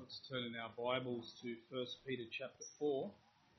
Let's turn in our Bibles to 1 Peter chapter 4.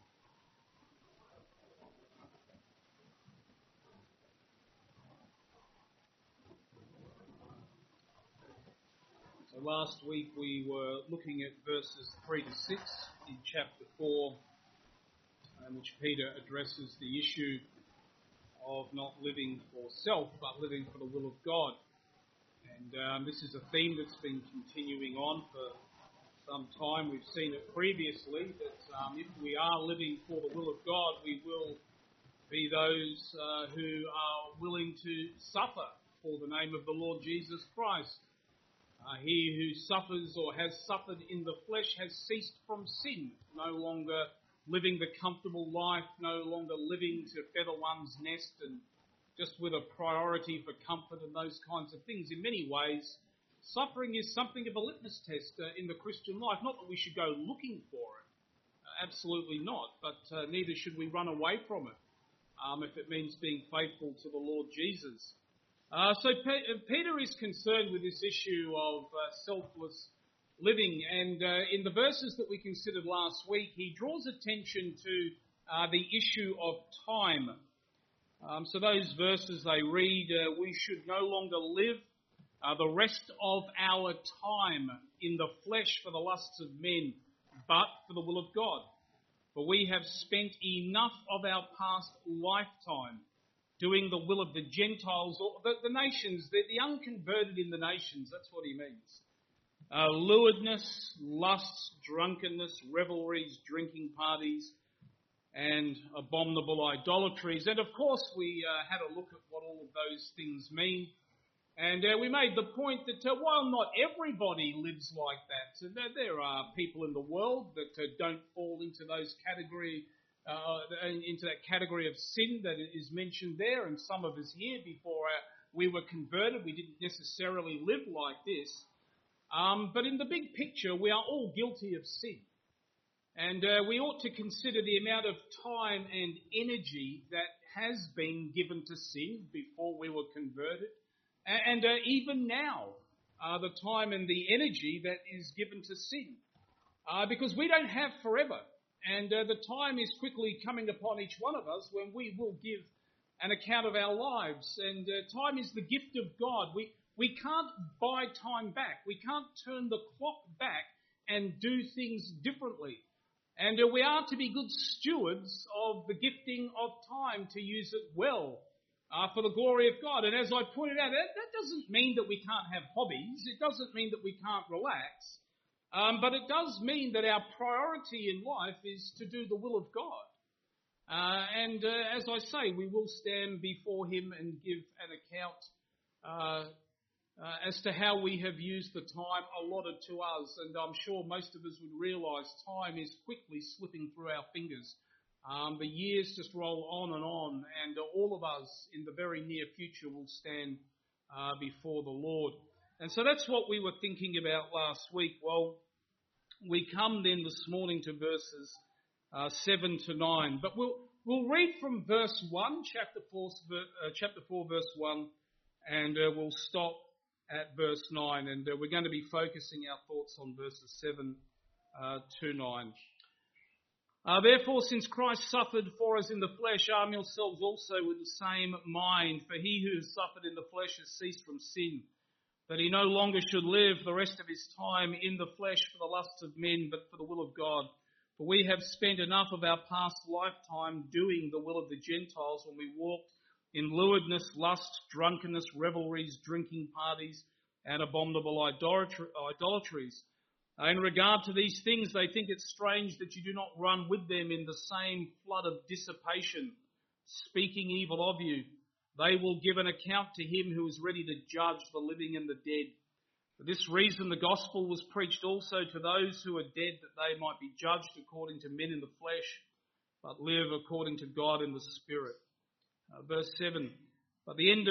So last week we were looking at verses 3 to 6 in chapter 4, in which Peter addresses the issue of not living for self, but living for the will of God. And this is a theme that's been continuing on for some time. We've seen it previously that if we are living for the will of God, we will be those who are willing to suffer for the name of the Lord Jesus Christ. He who suffers or has suffered in the flesh has ceased from sin, no longer living the comfortable life, no longer living to feather one's nest and just with a priority for comfort and those kinds of things. In many ways, suffering is something of a litmus test in the Christian life. Not that we should go looking for it, absolutely not, but neither should we run away from it if it means being faithful to the Lord Jesus. So Peter is concerned with this issue of selfless living, and in the verses that we considered last week, he draws attention to the issue of time. So those verses they read, we should no longer live the rest of our time in the flesh for the lusts of men, but for the will of God. For we have spent enough of our past lifetime doing the will of the Gentiles, or the nations, the unconverted in the nations, that's what he means. Lewdness, lusts, drunkenness, revelries, drinking parties, and abominable idolatries. And of course we had a look at what all of those things mean. And we made the point that while not everybody lives like that, there are people in the world that don't fall into those into that category of sin that is mentioned there. And some of us here, before we were converted, we didn't necessarily live like this. But in the big picture, we are all guilty of sin. And we ought to consider the amount of time and energy that has been given to sin before we were converted. And even now, the time and the energy that is given to sin. Because we don't have forever. And the time is quickly coming upon each one of us when we will give an account of our lives. And time is the gift of God. We can't buy time back. We can't turn the clock back and do things differently. And we are to be good stewards of the gifting of time to use it well for the glory of God. And as I pointed out, that doesn't mean that we can't have hobbies. It doesn't mean that we can't relax. But it does mean that our priority in life is to do the will of God. And as I say, we will stand before Him and give an account as to how we have used the time allotted to us. And I'm sure most of us would realise time is quickly slipping through our fingers. The years just roll on, and all of us in the very near future will stand before the Lord. And so that's what we were thinking about last week. Well, we come then this morning to verses 7 to 9. But we'll read from verse 1, chapter 4, verse 1, and we'll stop at verse 9. And we're going to be focusing our thoughts on verses 7 to 9. Therefore, since Christ suffered for us in the flesh, arm yourselves also with the same mind. For he who has suffered in the flesh has ceased from sin, that he no longer should live the rest of his time in the flesh for the lusts of men, but for the will of God. For we have spent enough of our past lifetime doing the will of the Gentiles when we walked in lewdness, lust, drunkenness, revelries, drinking parties, and abominable idolatries. In regard to these things, they think it strange that you do not run with them in the same flood of dissipation, speaking evil of you. They will give an account to him who is ready to judge the living and the dead. For this reason, the gospel was preached also to those who are dead, that they might be judged according to men in the flesh, but live according to God in the Spirit. Verse 7. But the end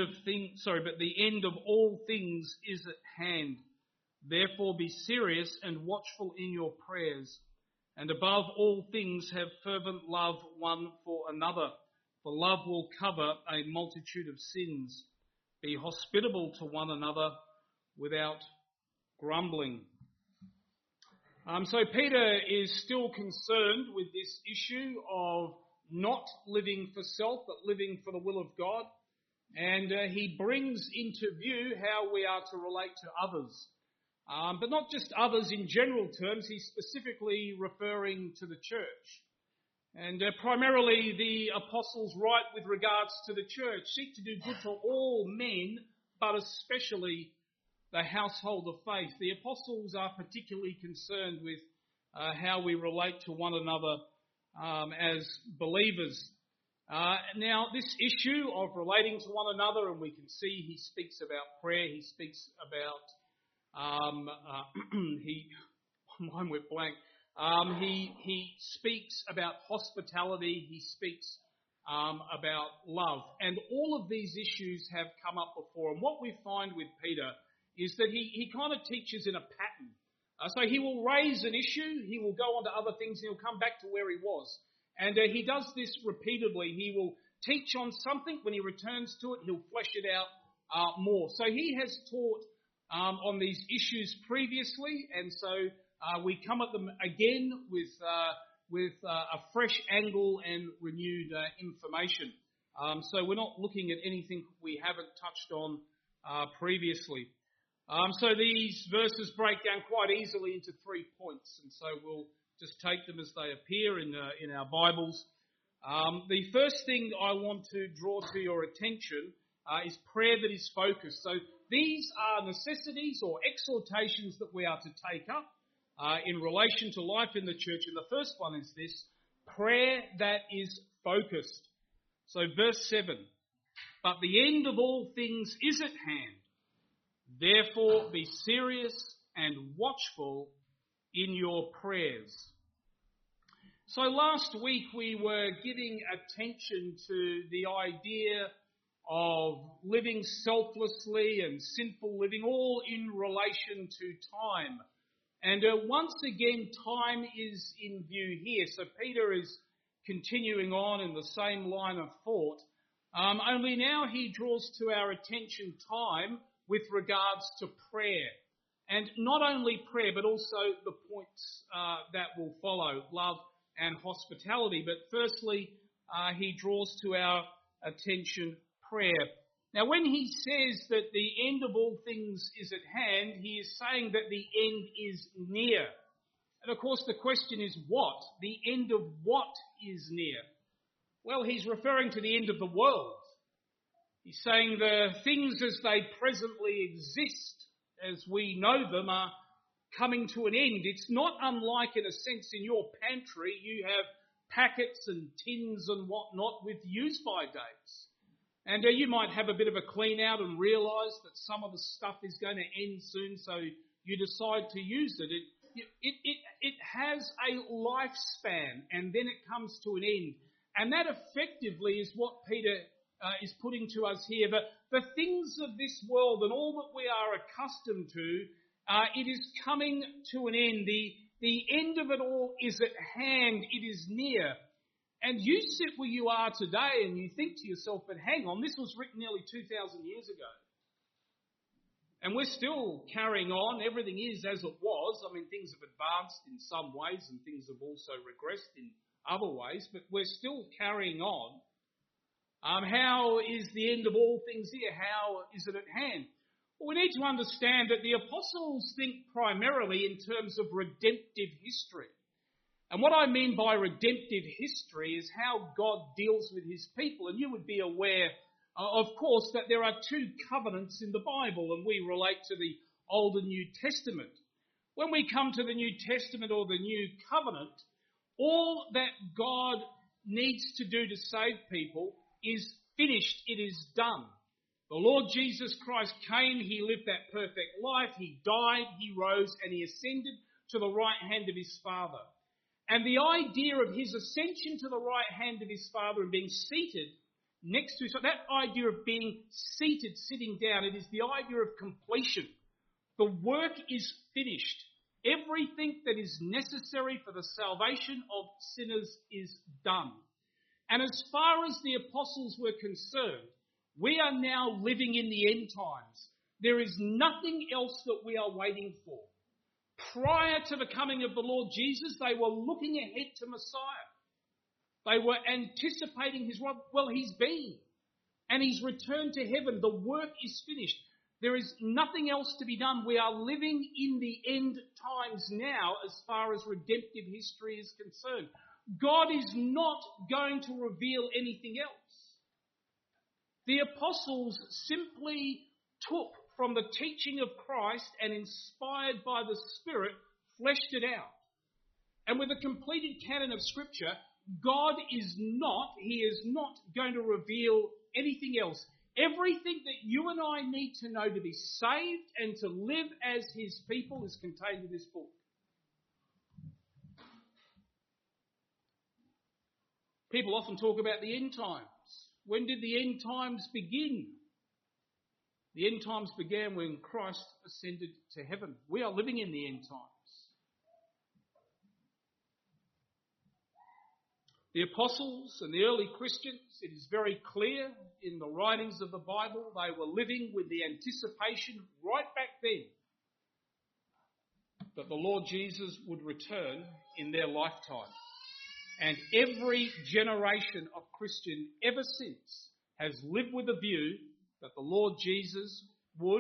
of all things is at hand. Therefore be serious and watchful in your prayers, and above all things have fervent love one for another, for love will cover a multitude of sins. Be hospitable to one another without grumbling. So Peter is still concerned with this issue of not living for self, but living for the will of God. And he brings into view how we are to relate to others. But not just others in general terms, he's specifically referring to the church. And primarily the apostles write with regards to the church, seek to do good to all men, but especially the household of faith. The apostles are particularly concerned with how we relate to one another as believers. Now, this issue of relating to one another, and we can see he speaks about prayer, he speaks about, mine went blank. He speaks about hospitality, he speaks about love. And all of these issues have come up before. And what we find with Peter is that he kind of teaches in a pattern. So he will raise an issue, he will go on to other things, and he'll come back to where he was. And he does this repeatedly. He will teach on something. When he returns to it, he'll flesh it out more. So he has taught on these issues previously, and so we come at them again with a fresh angle and renewed information. So we're not looking at anything we haven't touched on previously. So these verses break down quite easily into 3 points, and so we'll just take them as they appear in our Bibles. The first thing I want to draw to your attention is prayer that is focused. So these are necessities or exhortations that we are to take up in relation to life in the church. And the first one is this: prayer that is focused. So verse 7, but the end of all things is at hand. Therefore be serious and watchful in your prayers. So last week we were giving attention to the idea of living selflessly and sinful living, all in relation to time. And once again, time is in view here. So Peter is continuing on in the same line of thought, only now he draws to our attention time with regards to prayer. And not only prayer, but also the points that will follow, love and hospitality. But firstly, he draws to our attention prayer. Now, when he says that the end of all things is at hand, he is saying that the end is near. And of course, the question is what? The end of what is near? Well, he's referring to the end of the world. He's saying the things as they presently exist, as we know them, are coming to an end. It's not unlike, in a sense, in your pantry, you have packets and tins and whatnot with use-by dates. And you might have a bit of a clean out and realise that some of the stuff is going to end soon, so you decide to use it. It has a lifespan, and then it comes to an end. And that effectively is what Peter is putting to us here. But the things of this world and all that we are accustomed to, it is coming to an end. The end of it all is at hand. It is near. And you sit where you are today and you think to yourself, but hang on, this was written nearly 2,000 years ago. And we're still carrying on. Everything is as it was. I mean, things have advanced in some ways and things have also regressed in other ways, but we're still carrying on. How is the end of all things here? How is it at hand? Well, we need to understand that the apostles think primarily in terms of redemptive history. And what I mean by redemptive history is how God deals with his people. And you would be aware, of course, that there are two covenants in the Bible, and we relate to the Old and New Testament. When we come to the New Testament or the New Covenant, all that God needs to do to save people is finished. It is done. The Lord Jesus Christ came, he lived that perfect life, he died, he rose, and he ascended to the right hand of his Father. And the idea of his ascension to the right hand of his Father and being seated next to, so that idea of being seated, sitting down, it is the idea of completion. The work is finished. Everything that is necessary for the salvation of sinners is done. And as far as the apostles were concerned, we are now living in the end times. There is nothing else that we are waiting for. Prior to the coming of the Lord Jesus, they were looking ahead to Messiah. They were anticipating his arrival. Well, he's been. And he's returned to heaven. The work is finished. There is nothing else to be done. We are living in the end times now as far as redemptive history is concerned. God is not going to reveal anything else. The apostles simply took from the teaching of Christ and, inspired by the Spirit, fleshed it out. And with a completed canon of Scripture, He is not going to reveal anything else. Everything that you and I need to know to be saved and to live as his people is contained in this book. People often talk about the end times. When did the end times begin? The end times began when Christ ascended to heaven. We are living in the end times. The apostles and the early Christians, it is very clear in the writings of the Bible, they were living with the anticipation right back then that the Lord Jesus would return in their lifetime. And every generation of Christian ever since has lived with a view that the Lord Jesus would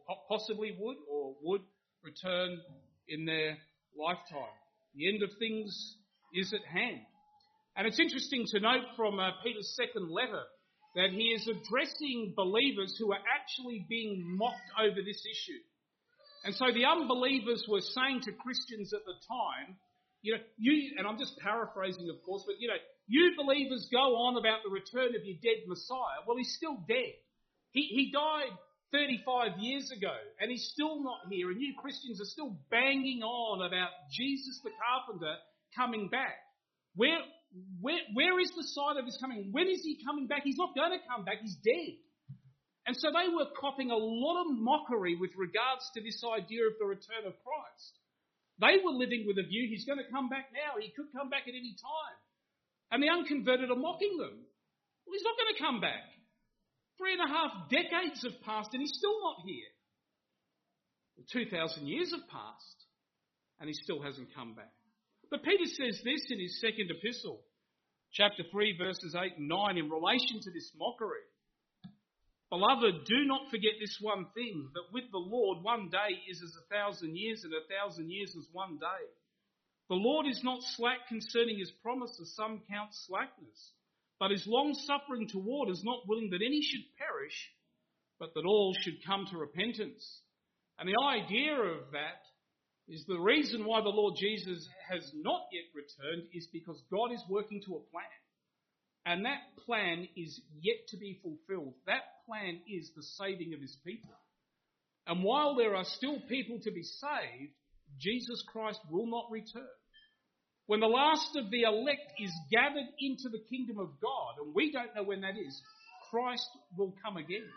return in their lifetime. The end of things is at hand. And it's interesting to note from Peter's second letter that he is addressing believers who are actually being mocked over this issue. And so the unbelievers were saying to Christians at the time, and I'm just paraphrasing of course, but you believers go on about the return of your dead Messiah. Well, he's still dead. He died 35 years ago and he's still not here. And you Christians are still banging on about Jesus the carpenter coming back. Where is the sign of his coming? When is he coming back? He's not going to come back. He's dead. And so they were copping a lot of mockery with regards to this idea of the return of Christ. They were living with a view he's going to come back now. He could come back at any time. And the unconverted are mocking them. Well, he's not going to come back. 3.5 decades have passed and he's still not here. Well, 2,000 years have passed and he still hasn't come back. But Peter says this in his second epistle, chapter 3, verses 8 and 9, in relation to this mockery. Beloved, do not forget this one thing, that with the Lord 1 day is as 1,000 years, and 1,000 years as 1 day. The Lord is not slack concerning his promise, as some count slackness, but is long-suffering toward us, not willing that any should perish, but that all should come to repentance. And the idea of that is the reason why the Lord Jesus has not yet returned is because God is working to a plan. And that plan is yet to be fulfilled. That plan is the saving of his people. And while there are still people to be saved, Jesus Christ will not return. When the last of the elect is gathered into the kingdom of God, and we don't know when that is, Christ will come again.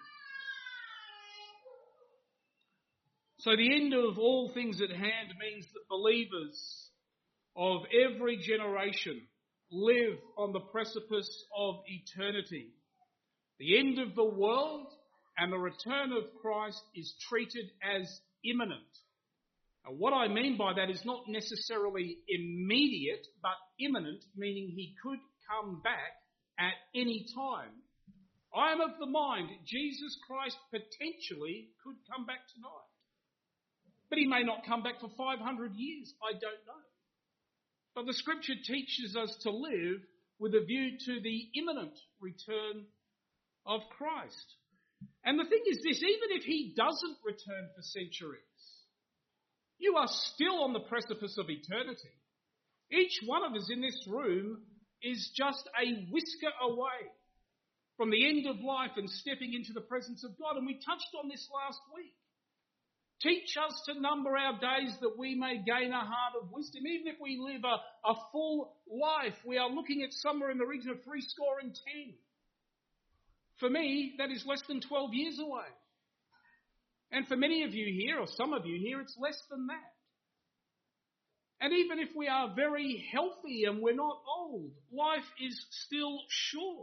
So the end of all things at hand means that believers of every generation live on the precipice of eternity. The end of the world and the return of Christ is treated as imminent. And what I mean by that is not necessarily immediate, but imminent, meaning he could come back at any time. I am of the mind Jesus Christ potentially could come back tonight. But he may not come back for 500 years. I don't know. But the scripture teaches us to live with a view to the imminent return of Christ. And the thing is this, even if he doesn't return for centuries, you are still on the precipice of eternity. Each one of us in this room is just a whisker away from the end of life and stepping into the presence of God. And we touched on this last week. Teach us to number our days that we may gain a heart of wisdom. Even if we live a full life, we are looking at somewhere in the region of 70. For me, that is less than 12 years away. And for many of you here, or some of you here, it's less than that. And even if we are very healthy and we're not old, life is still short.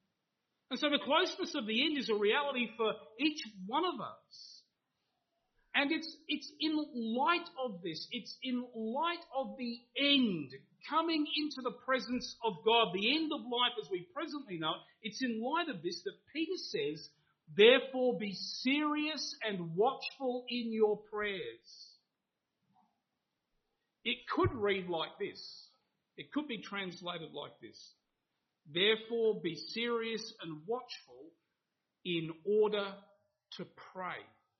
And so the closeness of the end is a reality for each one of us. And it's in light of this, it's in light of the end, coming into the presence of God, the end of life as we presently know it, it's in light of this that Peter says, therefore be serious and watchful in your prayers. It could read like this. It could be translated like this. Therefore be serious and watchful in order to pray.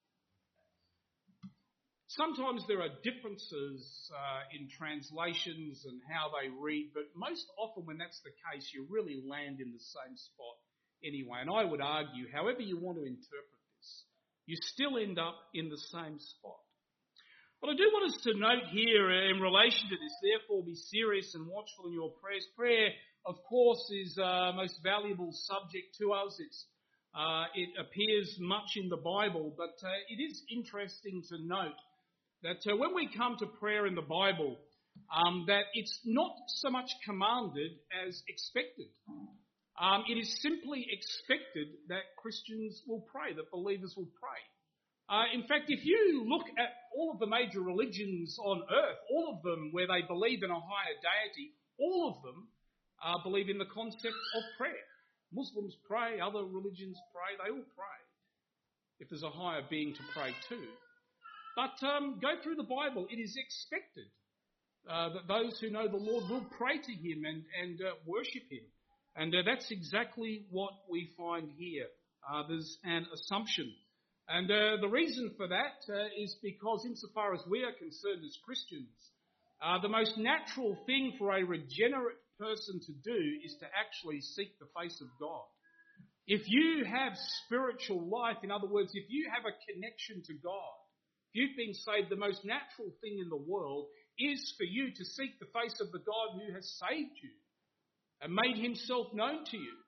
Sometimes there are differences in translations and how they read, but most often when that's the case, you really land in the same spot anyway. And I would argue, however you want to interpret this, you still end up in the same spot. But I do want us to note here in relation to this, therefore be serious and watchful in your prayers. Prayer, of course, is a most valuable subject to us. It appears much in the Bible, but it is interesting to note that when we come to prayer in the Bible, that it's not so much commanded as expected. It is simply expected that Christians will pray, that believers will pray. In fact, if you look at all of the major religions on earth, all of them where they believe in a higher deity, all of them believe in the concept of prayer. Muslims pray, other religions pray, they all pray. If there's a higher being to pray to. But go through the Bible. It is expected that those who know the Lord will pray to him and worship him. And that's exactly what we find here. There's an assumption. And the reason for that is because insofar as we are concerned as Christians, the most natural thing for a regenerate person to do is to actually seek the face of God. If you have spiritual life, in other words, if you have a connection to God, if you've been saved, the most natural thing in the world is for you to seek the face of the God who has saved you and made himself known to you.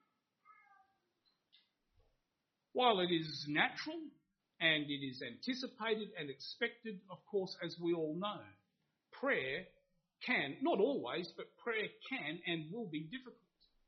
While it is natural and it is anticipated and expected, of course, as we all know, prayer can, not always, but prayer can and will be difficult.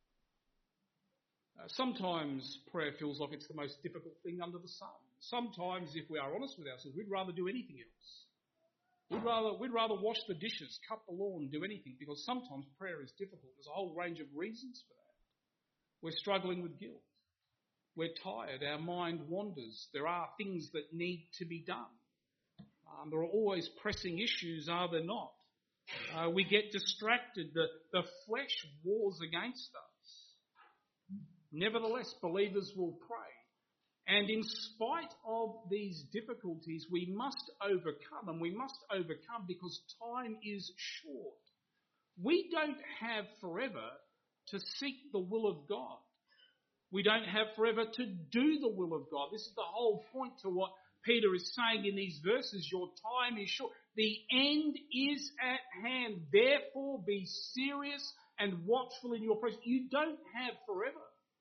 Sometimes prayer feels like it's the most difficult thing under the sun. Sometimes, if we are honest with ourselves, we'd rather do anything else. We'd rather wash the dishes, cut the lawn, do anything, because sometimes prayer is difficult. There's a whole range of reasons for that. We're struggling with guilt. We're tired. Our mind wanders. There are things that need to be done. There are always pressing issues, are there not? We get distracted. The flesh wars against us. Nevertheless, believers will pray. And in spite of these difficulties, we must overcome, and we must overcome because time is short. We don't have forever to seek the will of God. We don't have forever to do the will of God. This is the whole point to what Peter is saying in these verses. Your time is short. The end is at hand. Therefore, be serious and watchful in your prayers. You don't have forever.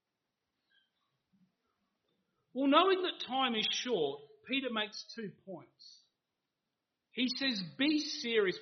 Well, knowing that time is short, Peter makes 2 points. He says, be serious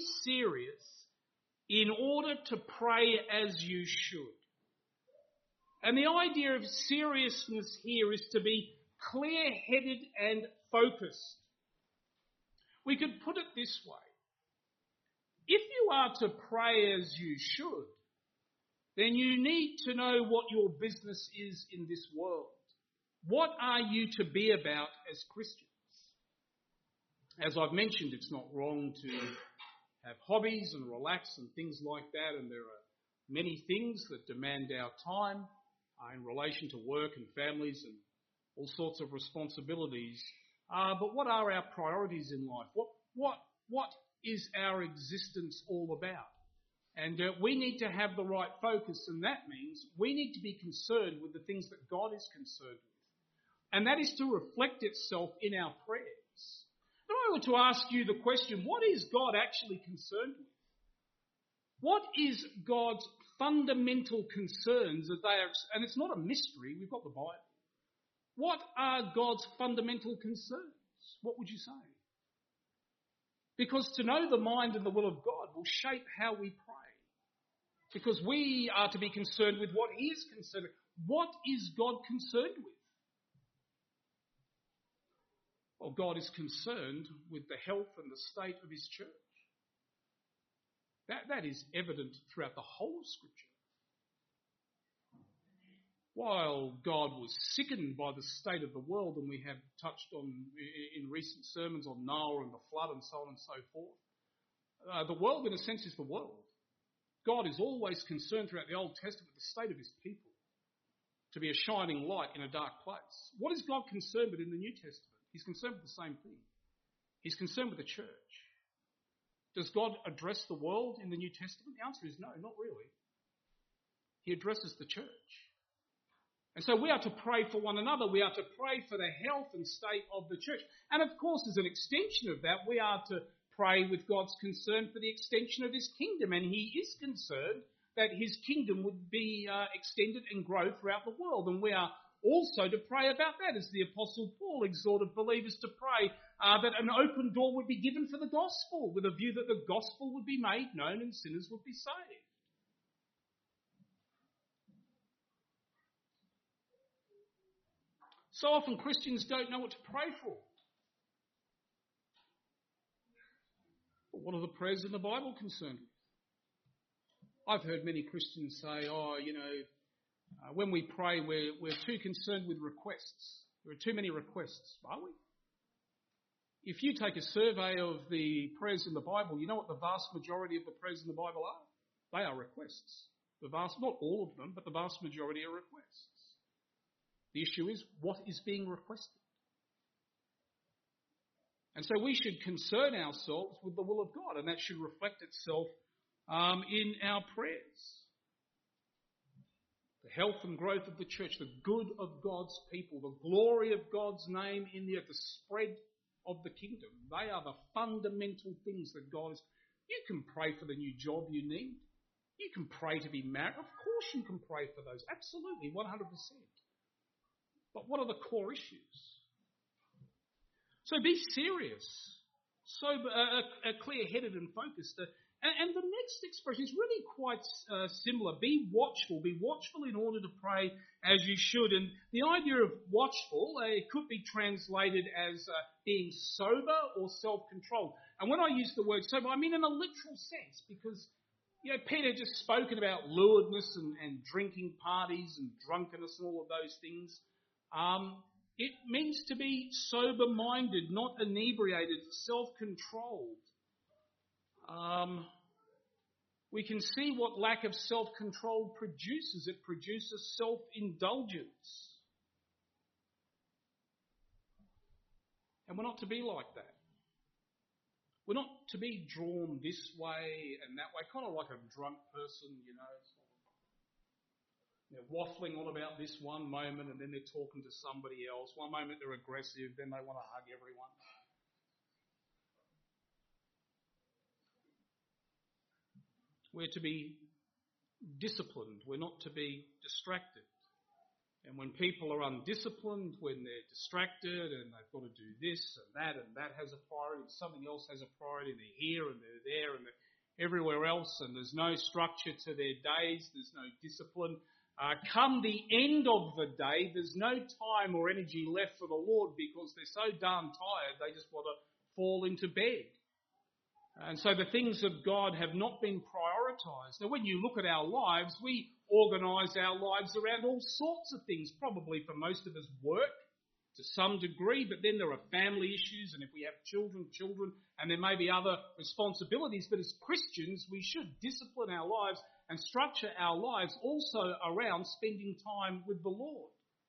in order to pray as you should. And the idea of seriousness here is to be clear-headed and focused. We could put it this way. If you are to pray as you should, then you need to know what your business is in this world. What are you to be about as Christians? As I've mentioned, it's not wrong to have hobbies and relax and things like that, and there are many things that demand our time in relation to work and families and all sorts of responsibilities. But what are our priorities in life? What is our existence all about? And we need to have the right focus, and that means we need to be concerned with the things that God is concerned with. And that is to reflect itself in our prayers. If I were to ask you the question, what is God actually concerned with? What is God's fundamental concerns that they are, and it's not a mystery, we've got the Bible. What are God's fundamental concerns? What would you say? Because to know the mind and the will of God will shape how we pray. Because we are to be concerned with what He is concerned with. What is God concerned with? Well, God is concerned with the health and the state of his church. That is evident throughout the whole of Scripture. While God was sickened by the state of the world, and we have touched on in recent sermons on Noah and the flood and so on and so forth, the world in a sense is the world. God is always concerned throughout the Old Testament with the state of his people, to be a shining light in a dark place. What is God concerned with in the New Testament? He's concerned with the same thing. He's concerned with the church. Does God address the world in the New Testament? The answer is no, not really. He addresses the church. And so we are to pray for one another. We are to pray for the health and state of the church. And of course, as an extension of that, we are to pray with God's concern for the extension of his kingdom. And he is concerned that his kingdom would be extended and grow throughout the world. And we are also to pray about that, as the Apostle Paul exhorted believers to pray that an open door would be given for the gospel, with a view that the gospel would be made known and sinners would be saved. So often Christians don't know what to pray for. But what are the prayers in the Bible concerned with? I've heard many Christians say, when we pray, we're too concerned with requests. There are too many requests, are we? If you take a survey of the prayers in the Bible, you know what the vast majority of the prayers in the Bible are? They are requests. Not all of them, but the vast majority are requests. The issue is, what is being requested? And so we should concern ourselves with the will of God, and that should reflect itself in our prayers. The health and growth of the church, the good of God's people, the glory of God's name in the earth, the spread of the kingdom. They are the fundamental things that God is. You can pray for the new job you need. You can pray to be married. Of course you can pray for those. Absolutely, 100%. But what are the core issues? So be serious, sober, clear-headed and focused. And the next expression is really quite similar. Be watchful. Be watchful in order to pray as you should. And the idea of watchful, it could be translated as being sober or self-controlled. And when I use the word sober, I mean in a literal sense, because Peter just spoken about lewdness and drinking parties and drunkenness and all of those things. It means to be sober-minded, not inebriated, self-controlled. We can see what lack of self-control produces. It produces self-indulgence. And we're not to be like that. We're not to be drawn this way and that way, kind of like a drunk person, They're waffling on about this one moment and then they're talking to somebody else. One moment they're aggressive, then they want to hug everyone. We're to be disciplined. We're not to be distracted. And when people are undisciplined, when they're distracted and they've got to do this and that has a priority, something else has a priority, they're here and they're there and they're everywhere else, and there's no structure to their days, there's no discipline. Come the end of the day, there's no time or energy left for the Lord because they're so darn tired they just want to fall into bed. And so the things of God have not been prioritised. Now when you look at our lives, we organise our lives around all sorts of things. Probably for most of us work to some degree, but then there are family issues, and if we have children, and there may be other responsibilities. But as Christians, we should discipline our lives and structure our lives also around spending time with the Lord.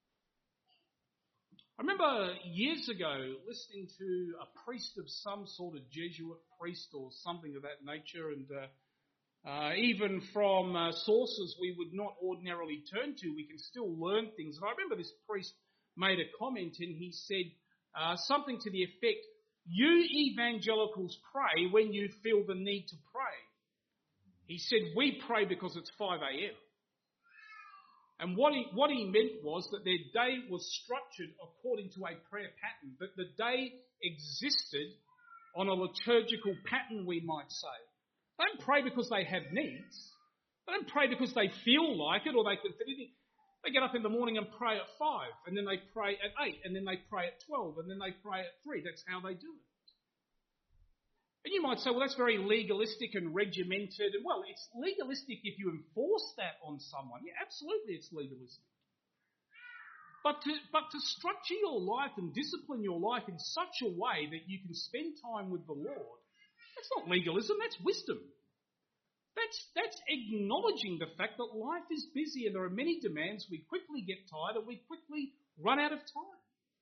I remember years ago listening to a priest of some sort of Jesuit priest or something of that nature, and even from sources we would not ordinarily turn to, we can still learn things. And I remember this priest made a comment and he said something to the effect, "You evangelicals pray when you feel the need to pray." He said, "We pray because it's 5 a.m. And what he meant was that their day was structured according to a prayer pattern, that the day existed on a liturgical pattern, we might say. They don't pray because they have needs. They don't pray because they feel like it or they can fit in. They get up in the morning and pray at 5, and then they pray at 8, and then they pray at 12, and then they pray at 3. That's how they do it. And you might say, well, that's very legalistic and regimented. And well, it's legalistic if you enforce that on someone. Yeah, absolutely it's legalistic. But to structure your life and discipline your life in such a way that you can spend time with the Lord, that's not legalism, that's wisdom. That's acknowledging the fact that life is busy and there are many demands. We quickly get tired and we quickly run out of time.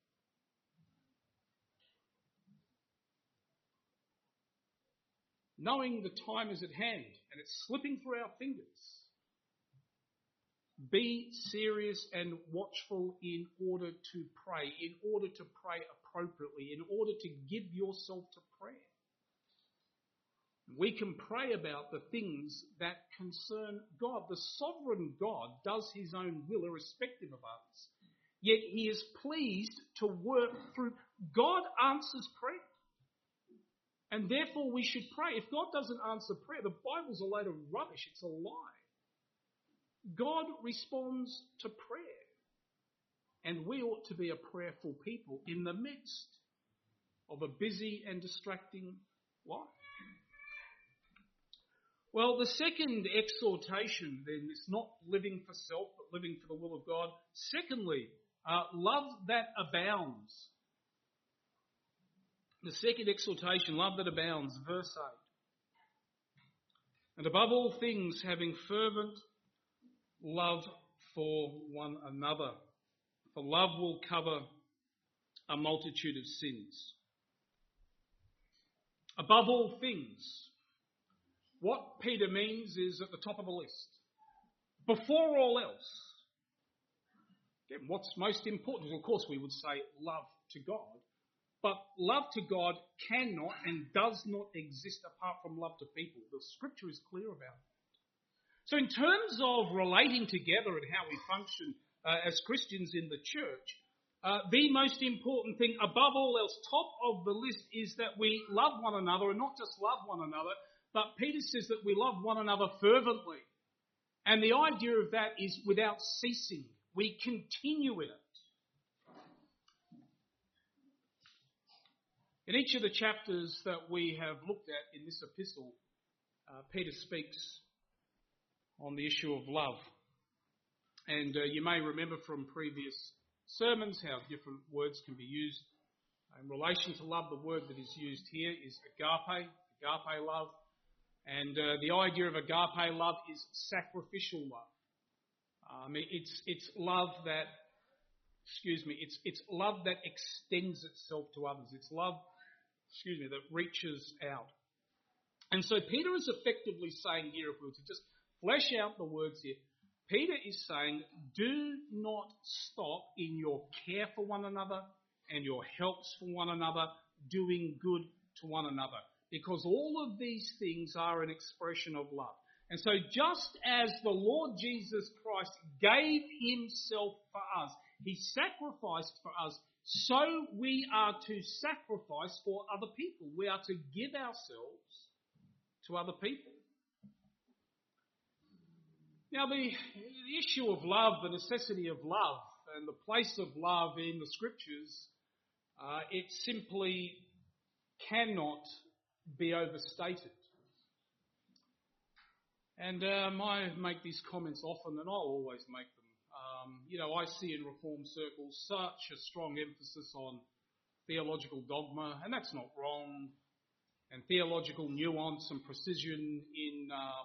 Knowing the time is at hand and it's slipping through our fingers. Be serious and watchful in order to pray, in order to pray appropriately, in order to give yourself to prayer. We can pray about the things that concern God. The sovereign God does his own will irrespective of us. Yet he is pleased to work through. God answers prayer. And therefore we should pray. If God doesn't answer prayer, the Bible's a load of rubbish. It's a lie. God responds to prayer. And we ought to be a prayerful people in the midst of a busy and distracting life. Well, the second exhortation then is not living for self, but living for the will of God. Secondly, love that abounds. The second exhortation, love that abounds, verse 8. And above all things, having fervent love for one another, for love will cover a multitude of sins. Above all things, what Peter means is at the top of the list. Before all else. Again, what's most important? Of course, we would say love to God. But love to God cannot and does not exist apart from love to people. The scripture is clear about it. So in terms of relating together and how we function as Christians in the church, the most important thing above all else, top of the list, is that we love one another, and not just love one another, but Peter says that we love one another fervently. And the idea of that is without ceasing. We continue in it. In each of the chapters that we have looked at in this epistle, Peter speaks on the issue of love. And you may remember from previous sermons how different words can be used. In relation to love, the word that is used here is agape love. And the idea of agape love is sacrificial love. It's love that, it's love that extends itself to others. It's love, that reaches out. And so Peter is effectively saying here, if we were to just flesh out the words here, Peter is saying, do not stop in your care for one another and your helps for one another, doing good to one another. Because all of these things are an expression of love. And so just as the Lord Jesus Christ gave himself for us, he sacrificed for us, so we are to sacrifice for other people. We are to give ourselves to other people. Now the issue of love, the necessity of love, and the place of love in the Scriptures, it simply cannot be overstated. And I make these comments often, and I'll always make them. I see in Reformed circles such a strong emphasis on theological dogma, and that's not wrong, and theological nuance and precision in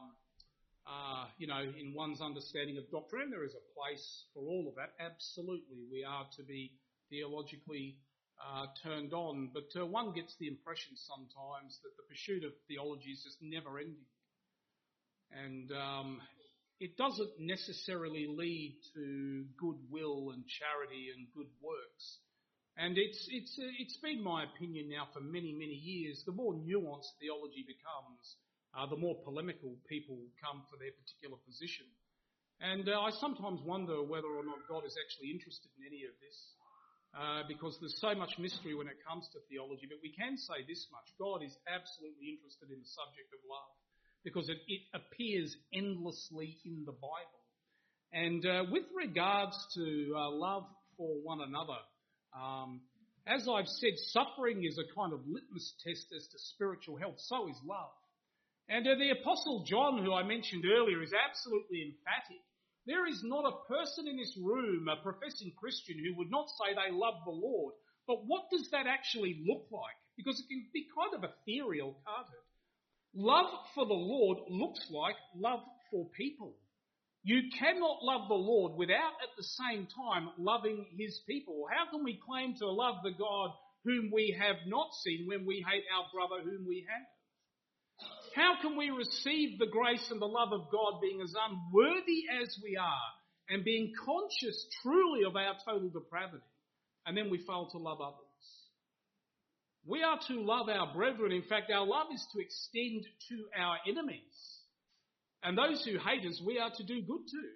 one's understanding of doctrine. There is a place for all of that. Absolutely, we are to be theologically turned on, but one gets the impression sometimes that the pursuit of theology is just never ending. And it doesn't necessarily lead to goodwill and charity and good works. And it's been my opinion now for many, many years, the more nuanced theology becomes, the more polemical people come for their particular position. And I sometimes wonder whether or not God is actually interested in any of this, because there's so much mystery when it comes to theology. But we can say this much: God is absolutely interested in the subject of love, because it appears endlessly in the Bible. And with regards to love for one another, as I've said, suffering is a kind of litmus test as to spiritual health. So is love. And the Apostle John, who I mentioned earlier, is absolutely emphatic. There is not a person in this room, a professing Christian, who would not say they love the Lord. But what does that actually look like? Because it can be kind of ethereal, can't it? Love for the Lord looks like love for people. You cannot love the Lord without at the same time loving his people. How can we claim to love the God whom we have not seen when we hate our brother whom we have? How can we receive the grace and the love of God being as unworthy as we are and being conscious truly of our total depravity, and then we fail to love others? We are to love our brethren. In fact, our love is to extend to our enemies. And those who hate us, we are to do good to.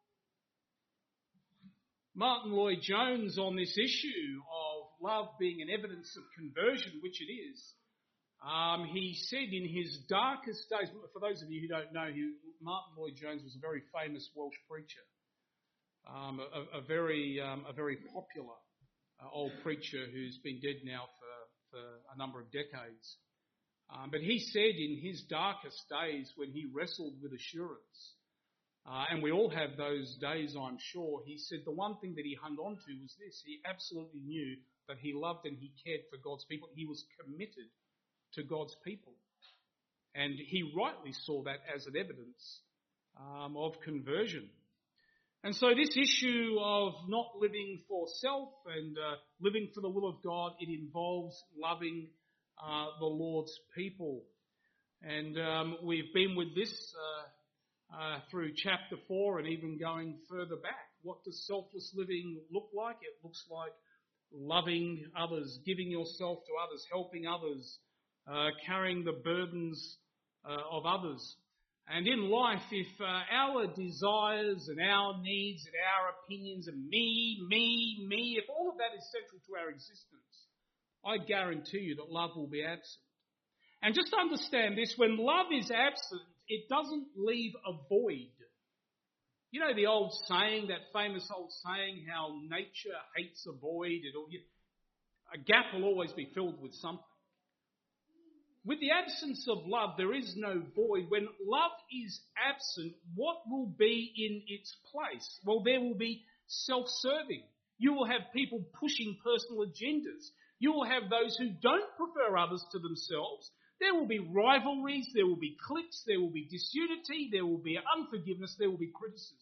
Martin Lloyd-Jones, on this issue of love being an evidence of conversion, which it is, he said in his darkest days, for those of you who don't know, Martin Lloyd-Jones was a very famous Welsh preacher, a very popular old preacher who's been dead now for a number of decades. But he said in his darkest days when he wrestled with assurance, and we all have those days, I'm sure, he said the one thing that he hung on to was this: he absolutely knew that he loved and he cared for God's people. He was committed to God's people. And he rightly saw that as an evidence of conversion. And so this issue of not living for self and living for the will of God, it involves loving the Lord's people. And we've been with this through chapter 4 and even going further back. What does selfless living look like? It looks like loving others, giving yourself to others, helping others, carrying the burdens of others. And in life, if our desires and our needs and our opinions and me, if all of that is central to our existence, I guarantee you that love will be absent. And just understand this: when love is absent, it doesn't leave a void. You know the old saying, that famous old saying, how nature hates a void. A gap will always be filled with something. With the absence of love, there is no void. When love is absent, what will be in its place? Well, there will be self-serving. You will have people pushing personal agendas. You will have those who don't prefer others to themselves. There will be rivalries, there will be cliques, there will be disunity, there will be unforgiveness, there will be criticism.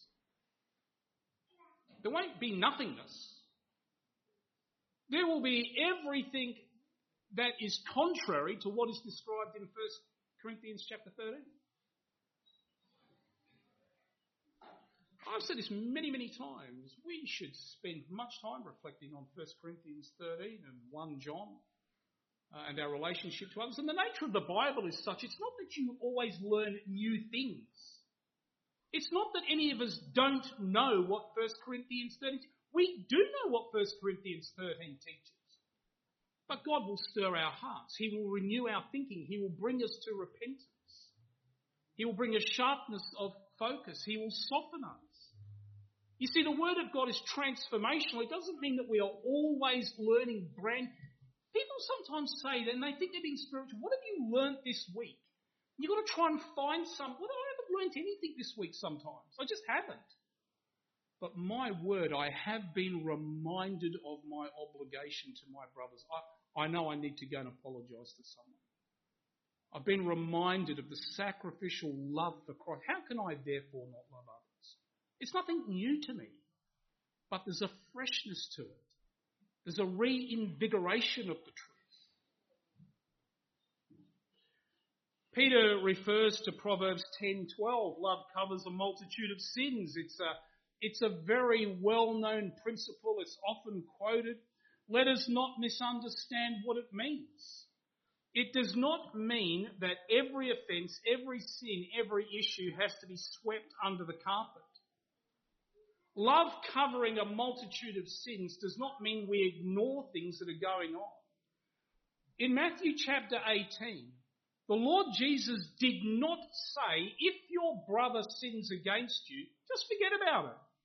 There won't be nothingness. There will be everything that is contrary to what is described in 1 Corinthians chapter 13. I've said this many, many times. We should spend much time reflecting on 1 Corinthians 13 and 1 John and our relationship to others. And the nature of the Bible is such, it's not that you always learn new things. It's not that any of us don't know what 1 Corinthians 13 teaches. We do know what 1 Corinthians 13 teaches. But God will stir our hearts. He will renew our thinking. He will bring us to repentance. He will bring a sharpness of focus. He will soften us. You see, the Word of God is transformational. It doesn't mean that we are always learning People sometimes say that, and they think they're being spiritual. What have you learnt this week? You've got to try and find I haven't learnt anything this week sometimes. I just haven't. But my word, I have been reminded of my obligation to my brothers. I know I need to go and apologise to someone. I've been reminded of the sacrificial love for Christ. How can I therefore not love others? It's nothing new to me, but there's a freshness to it. There's a reinvigoration of the truth. Peter refers to Proverbs 10:12. Love covers a multitude of sins. It's a very well-known principle. It's often quoted. Let us not misunderstand what it means. It does not mean that every offence, every sin, every issue has to be swept under the carpet. Love covering a multitude of sins does not mean we ignore things that are going on. In Matthew chapter 18, the Lord Jesus did not say, if your brother sins against you, just forget about it.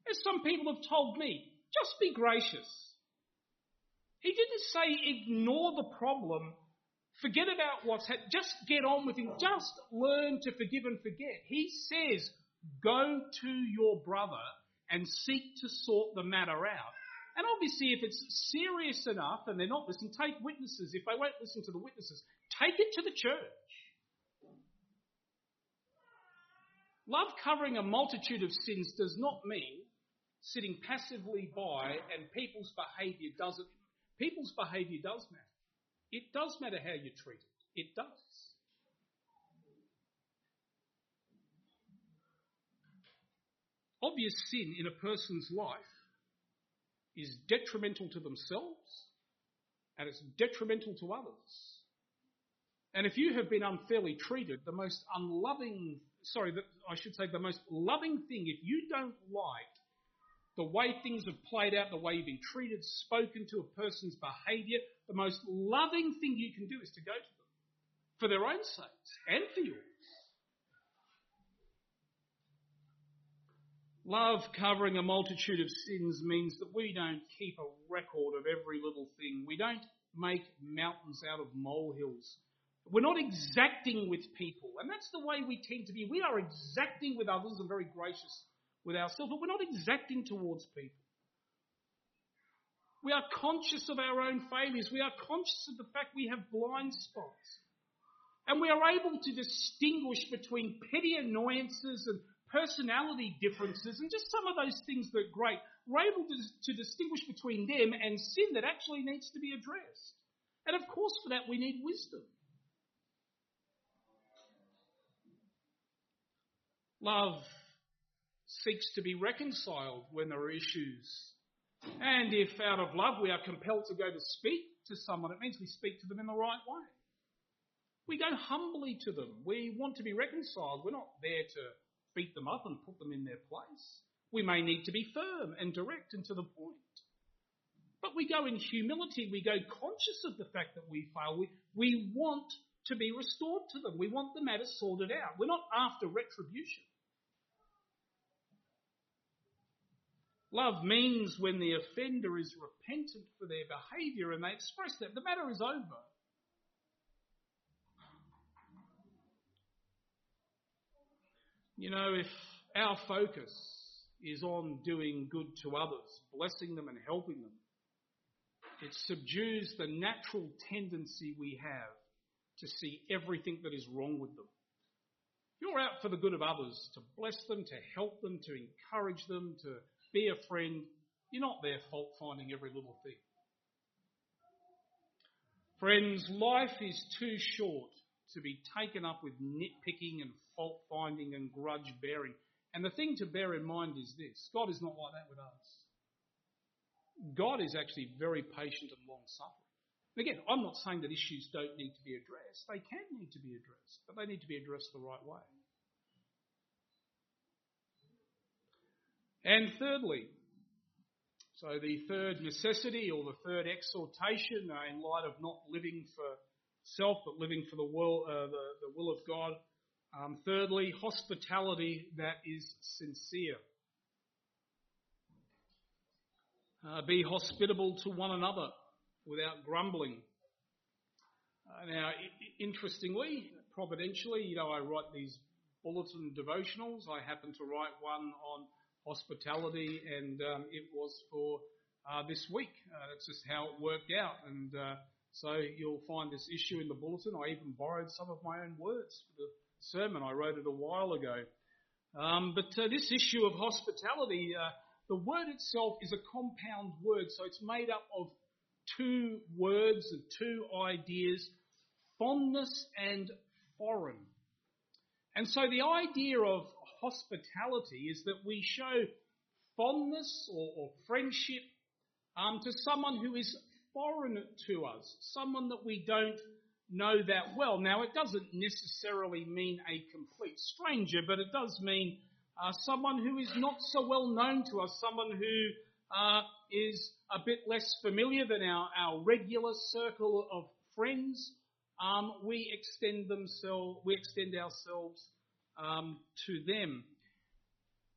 As some people have told me, just be gracious. He didn't say ignore the problem, forget about what's happened, just get on with it, just learn to forgive and forget. He says, go to your brother and seek to sort the matter out. And obviously if it's serious enough and they're not listening, take witnesses. If they won't listen to the witnesses, take it to the church. Love covering a multitude of sins does not mean sitting passively by and people's behaviour does matter. It does matter how you treat it. It does. Obvious sin in a person's life is detrimental to themselves and it's detrimental to others. And if you have been unfairly treated, the most loving thing, if you don't like the way things have played out, the way you've been treated, spoken to a person's behaviour, the most loving thing you can do is to go to them for their own sakes and for yours. Love covering a multitude of sins means that we don't keep a record of every little thing. We don't make mountains out of molehills. We're not exacting with people, and that's the way we tend to be. We are exacting with others and very gracious with ourselves, but we're not exacting towards people. We are conscious of our own failures. We are conscious of the fact we have blind spots. And we are able to distinguish between petty annoyances and personality differences and just some of those things that are great. We're able to distinguish between them and sin that actually needs to be addressed. And of course for that we need wisdom. Love seeks to be reconciled when there are issues. And if out of love we are compelled to go to speak to someone, it means we speak to them in the right way. We go humbly to them. We want to be reconciled. We're not there to beat them up and put them in their place. We may need to be firm and direct and to the point. But we go in humility. We go conscious of the fact that we fail. We want to be restored to them. We want the matter sorted out. We're not after retribution. Love means when the offender is repentant for their behaviour and they express that, the matter is over. You know, if our focus is on doing good to others, blessing them and helping them, it subdues the natural tendency we have to see everything that is wrong with them. You're out for the good of others, to bless them, to help them, to encourage them, to be a friend. You're not there fault finding every little thing. Friends, life is too short to be taken up with nitpicking and fault finding and grudge bearing. And the thing to bear in mind is this: God is not like that with us. God is actually very patient and long suffering. Again, I'm not saying that issues don't need to be addressed. They can need to be addressed, but they need to be addressed the right way. And thirdly, so the third necessity or the third exhortation in light of not living for self but living for the will of God. Thirdly, hospitality that is sincere. Be hospitable to one another without grumbling. Now, interestingly, providentially, I write these bulletin devotionals. I happen to write one on hospitality, and it was for this week. That's just how it worked out. And so you'll find this issue in the bulletin. I even borrowed some of my own words for the sermon. I wrote it a while ago. But this issue of hospitality, the word itself is a compound word, so it's made up of two words and two ideas, fondness and foreign. And so the idea of hospitality is that we show fondness or friendship to someone who is foreign to us, someone that we don't know that well. Now, it doesn't necessarily mean a complete stranger, but it does mean someone who is not so well known to us, someone who is a bit less familiar than our regular circle of friends. We extend ourselves to them.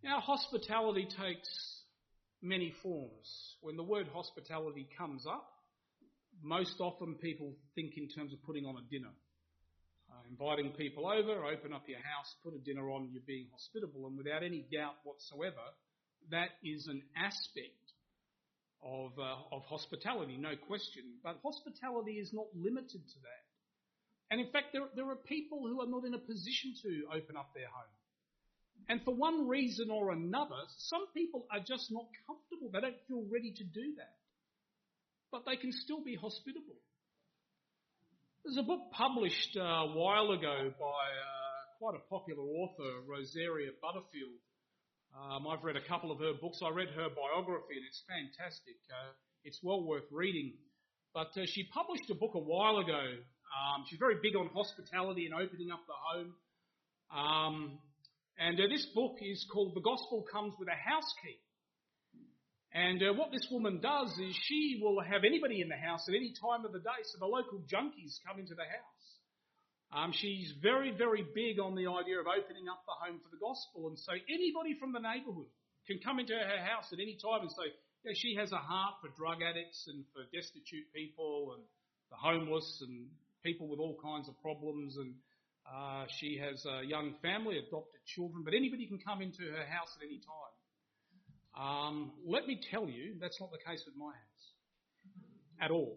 Now, hospitality takes many forms. When the word hospitality comes up, most often people think in terms of putting on a dinner. Inviting people over, open up your house, put a dinner on, you're being hospitable. And without any doubt whatsoever, that is an aspect of hospitality, no question. But hospitality is not limited to that. And in fact, there are people who are not in a position to open up their home. And for one reason or another, some people are just not comfortable. They don't feel ready to do that. But they can still be hospitable. There's a book published a while ago by quite a popular author, Rosaria Butterfield. I've read a couple of her books. I read her biography and it's fantastic. It's well worth reading. But she published a book a while ago. She's very big on hospitality and opening up the home. And this book is called The Gospel Comes with a House Key. And what this woman does is she will have anybody in the house at any time of the day, so the local junkies come into the house. She's very, very big on the idea of opening up the home for the gospel, and so anybody from the neighbourhood can come into her house at any time and say, yeah, she has a heart for drug addicts and for destitute people and the homeless and people with all kinds of problems, and she has a young family, adopted children, but anybody can come into her house at any time. Let me tell you, that's not the case with my house at all.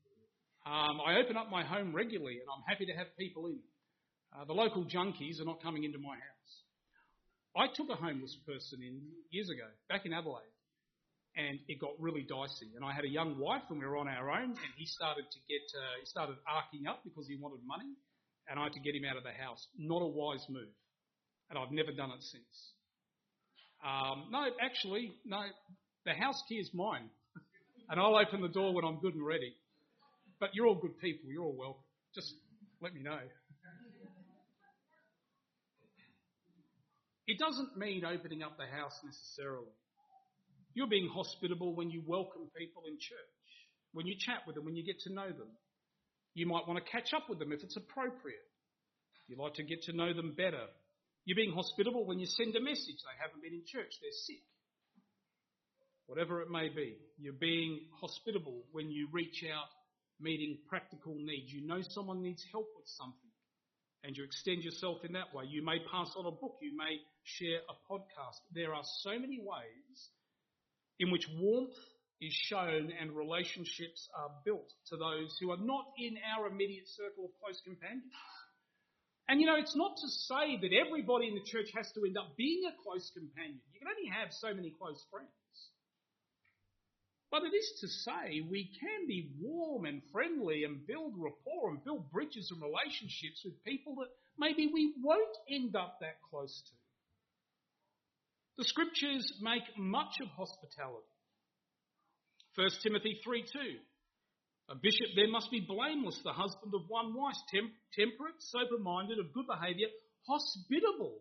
I open up my home regularly and I'm happy to have people in. The local junkies are not coming into my house. I took a homeless person in years ago, back in Adelaide, and it got really dicey. And I had a young wife and we were on our own, and he started arcing up because he wanted money, and I had to get him out of the house. Not a wise move. And I've never done it since. No, the house key is mine. And I'll open the door when I'm good and ready. But you're all good people. You're all welcome. Just let me know. It doesn't mean opening up the house necessarily. You're being hospitable when you welcome people in church, when you chat with them, when you get to know them. You might want to catch up with them if it's appropriate. You'd like to get to know them better. You're being hospitable when you send a message. They haven't been in church. They're sick. Whatever it may be. You're being hospitable when you reach out, meeting practical needs. You know someone needs help with something, and you extend yourself in that way. You may pass on a book. You may share a podcast. There are so many ways in which warmth is shown and relationships are built to those who are not in our immediate circle of close companions. And, it's not to say that everybody in the church has to end up being a close companion. You can only have so many close friends. But it is to say we can be warm and friendly and build rapport and build bridges and relationships with people that maybe we won't end up that close to. The scriptures make much of hospitality. 1 Timothy 3:2. A bishop then must be blameless, the husband of one wife, temperate, sober-minded, of good behaviour, hospitable,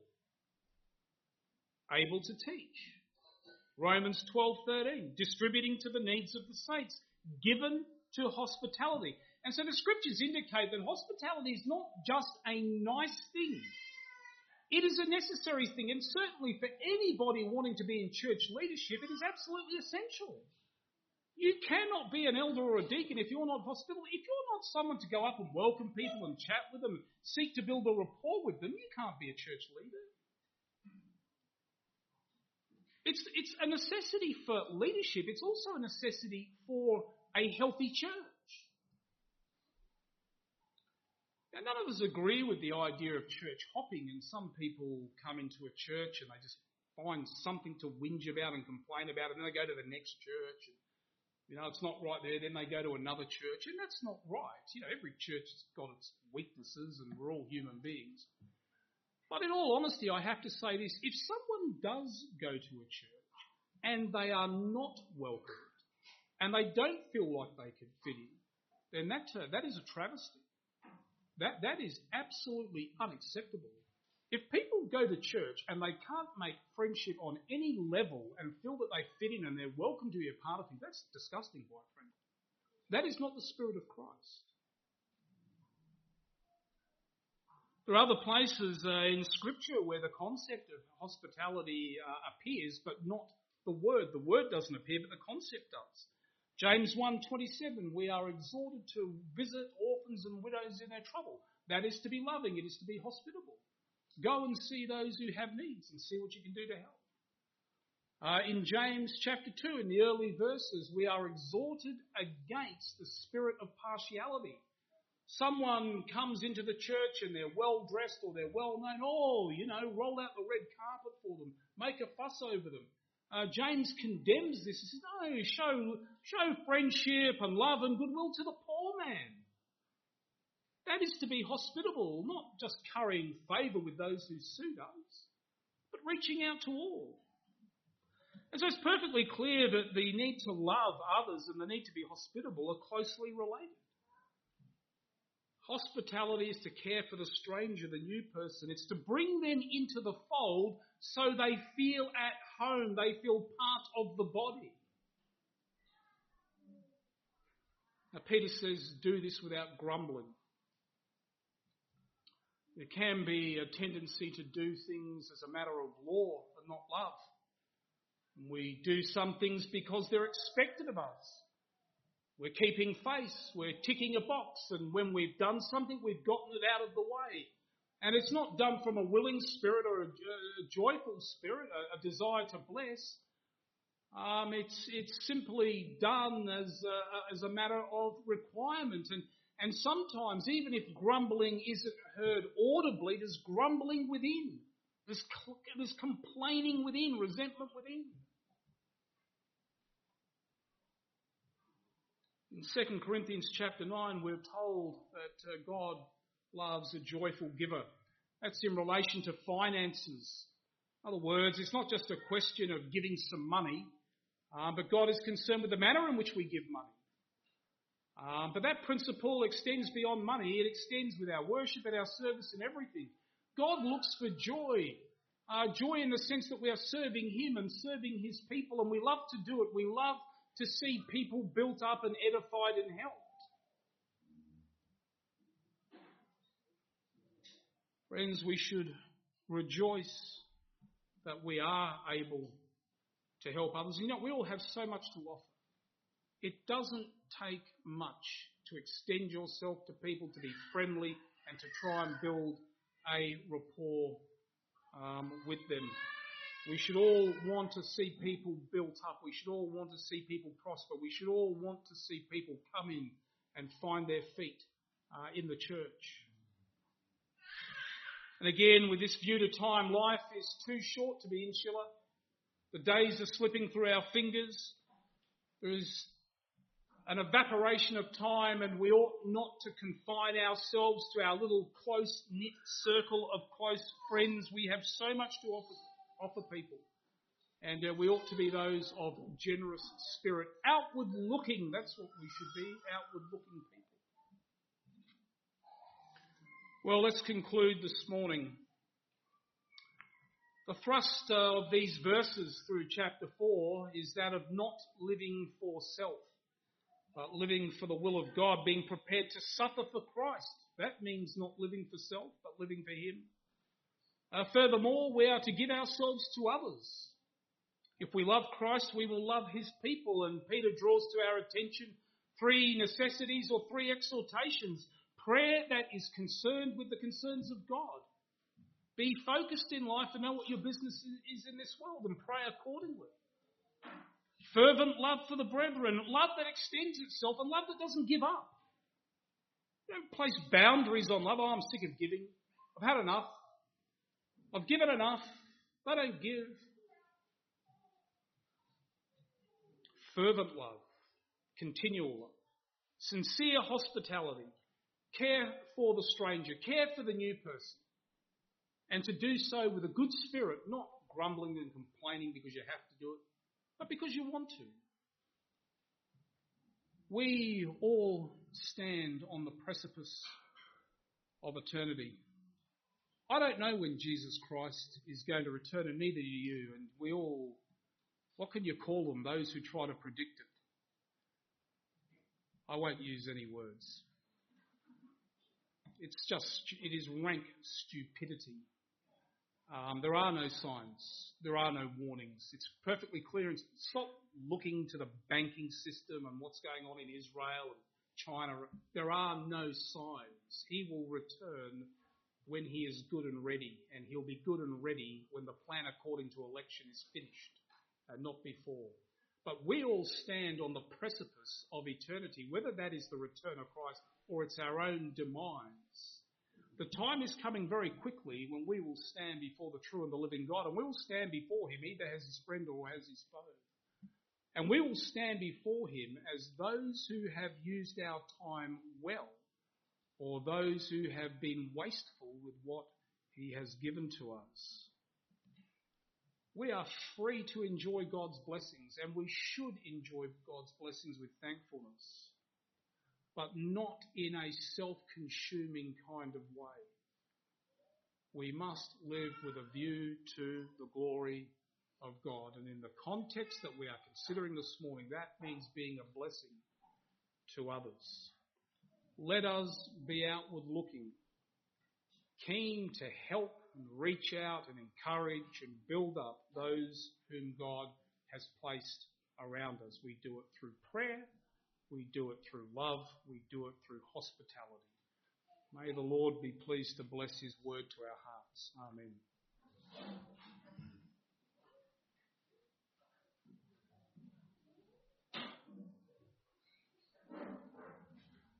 able to teach. Romans 12:13, distributing to the needs of the saints, given to hospitality. And so the scriptures indicate that hospitality is not just a nice thing. It is a necessary thing, and certainly for anybody wanting to be in church leadership, it is absolutely essential. You cannot be an elder or a deacon if you're not hospitable. If you're not someone to go up and welcome people and chat with them, seek to build a rapport with them, you can't be a church leader. It's a necessity for leadership. It's also a necessity for a healthy church. Now, none of us agree with the idea of church hopping, and some people come into a church and they just find something to whinge about and complain about, and then they go to the next church. It's not right there. Then they go to another church, and that's not right. Every church has got its weaknesses, and we're all human beings. But in all honesty, I have to say this. If someone does go to a church and they are not welcomed and they don't feel like they can fit in, then that is a travesty. That is absolutely unacceptable. If people go to church and they can't make friendship on any level and feel that they fit in and they're welcome to be a part of things, that's disgusting, quite frankly. That is not the spirit of Christ. There are other places in Scripture where the concept of hospitality appears, but not the word. The word doesn't appear, but the concept does. James 1:27, we are exhorted to visit orphans and widows in their trouble. That is to be loving. It is to be hospitable. Go and see those who have needs and see what you can do to help. In James chapter 2, in the early verses, we are exhorted against the spirit of partiality. Someone comes into the church and they're well dressed or they're well known. Roll out the red carpet for them. Make a fuss over them. James condemns this. He says, no, show friendship and love and goodwill to the poor man. That is to be hospitable, not just currying favour with those who suit us, but reaching out to all. And so it's perfectly clear that the need to love others and the need to be hospitable are closely related. Hospitality is to care for the stranger, the new person. It's to bring them into the fold so they feel at home, they feel part of the body. Now, Peter says, do this without grumbling. There can be a tendency to do things as a matter of law and not love. We do some things because they're expected of us. We're keeping face, we're ticking a box, and when we've done something, we've gotten it out of the way. And it's not done from a willing spirit or a joyful spirit, a desire to bless. It's simply done as a matter of requirement. And sometimes, even if grumbling isn't heard audibly, there's grumbling within. There's complaining within, resentment within. In 2 Corinthians chapter 9, we're told that God loves a joyful giver. That's in relation to finances. In other words, it's not just a question of giving some money, but God is concerned with the manner in which we give money. But that principle extends beyond money. It extends with our worship and our service and everything. God looks for joy. Joy in the sense that we are serving Him and serving His people, and we love to do it. We love to see people built up and edified and helped. Friends, we should rejoice that we are able to help others. We all have so much to offer. It doesn't take much to extend yourself to people, to be friendly and to try and build a rapport with them. We should all want to see people built up. We should all want to see people prosper. We should all want to see people come in and find their feet in the church. And again, with this view to time, life is too short to be insular. The days are slipping through our fingers. There is an evaporation of time, and we ought not to confine ourselves to our little close-knit circle of close friends. We have so much to offer people. And we ought to be those of generous spirit. Outward looking, that's what we should be, outward looking people. Well, let's conclude this morning. The thrust of these verses through chapter 4 is that of not living for self, but living for the will of God, being prepared to suffer for Christ. That means not living for self, but living for Him. Furthermore, we are to give ourselves to others. If we love Christ, we will love His people. And Peter draws to our attention 3 necessities or 3 exhortations. Prayer that is concerned with the concerns of God. Be focused in life and know what your business is in this world and pray accordingly. Fervent love for the brethren, love that extends itself and love that doesn't give up. Don't place boundaries on love. I'm sick of giving. I've had enough. I've given enough. They don't give. Fervent love, continual love, sincere hospitality, care for the stranger, care for the new person, and to do so with a good spirit, not grumbling and complaining because you have to do it, but because you want to. We all stand on the precipice of eternity. I don't know when Jesus Christ is going to return, and neither do you. And we all, what can you call them, those who try to predict it? I won't use any words. it is rank stupidity. There are no signs. There are no warnings. It's perfectly clear. Stop looking to the banking system and what's going on in Israel and China. There are no signs. He will return when he is good and ready, and he'll be good and ready when the plan according to election is finished, and not before. But we all stand on the precipice of eternity, whether that is the return of Christ or it's our own demise. The time is coming very quickly when we will stand before the true and the living God, and we will stand before him either as his friend or as his foe. And we will stand before him as those who have used our time well, or those who have been wasteful with what he has given to us. We are free to enjoy God's blessings, and we should enjoy God's blessings with thankfulness, but not in a self-consuming kind of way. We must live with a view to the glory of God. And in the context that we are considering this morning, that means being a blessing to others. Let us be outward looking, keen to help and reach out and encourage and build up those whom God has placed around us. We do it through prayer, we do it through love, we do it through hospitality. May the Lord be pleased to bless his word to our hearts. Amen.